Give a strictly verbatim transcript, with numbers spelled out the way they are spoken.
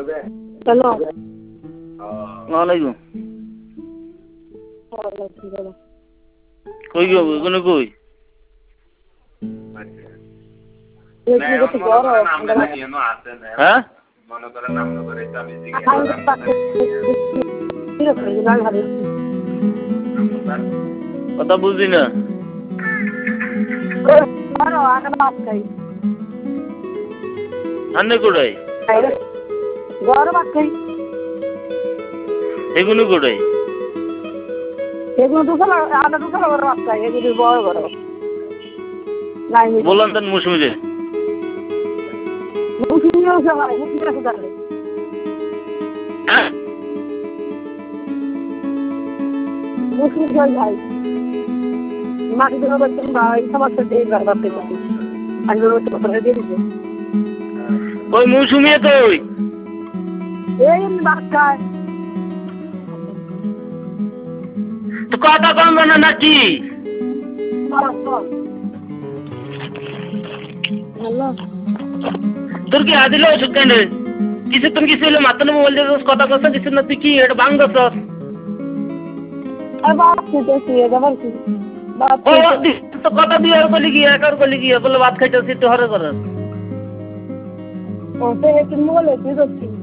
hello ওয়ালাইকুম কই গো কোন কই হ্যাঁ মনে করেন নাম করে আমি কথা বুঝি না আন্নে কোড়াই এগুলো কোড়াই এগুলো দুটো আলাদা দুটো বড় বাচ্চা এগুলো বড় বড় নাই বললাম তার মৌসুমিরে মুসলিম আছে ভাই মুসলিম আছে তাহলে মুসলিম ভাই ভাই মাটি দেওয়া বলছেন ভাই সমস্যা দিয়ে বাড়তে পারি আমি রোজ করে দিয়ে দিই ওই মৌসুমি কই এই বাচ্চায় তো কথা কম না নাকি হ্যালো তোর কি আদিল ওষুধ কেন কিছু তুমি কিছু হলো মাত্র মোবাইল দিয়ে কথা কথা কিছু না তুই কি এটা ভাঙ গছ আর বাপ খেতেছি এবার কি বাপ তো কথা দিয়ে আর বলি গিয়ে একার বলি গিয়ে বলে ভাত খাইতেছি তো হরে করে ও সে কি মোবাইল দিয়ে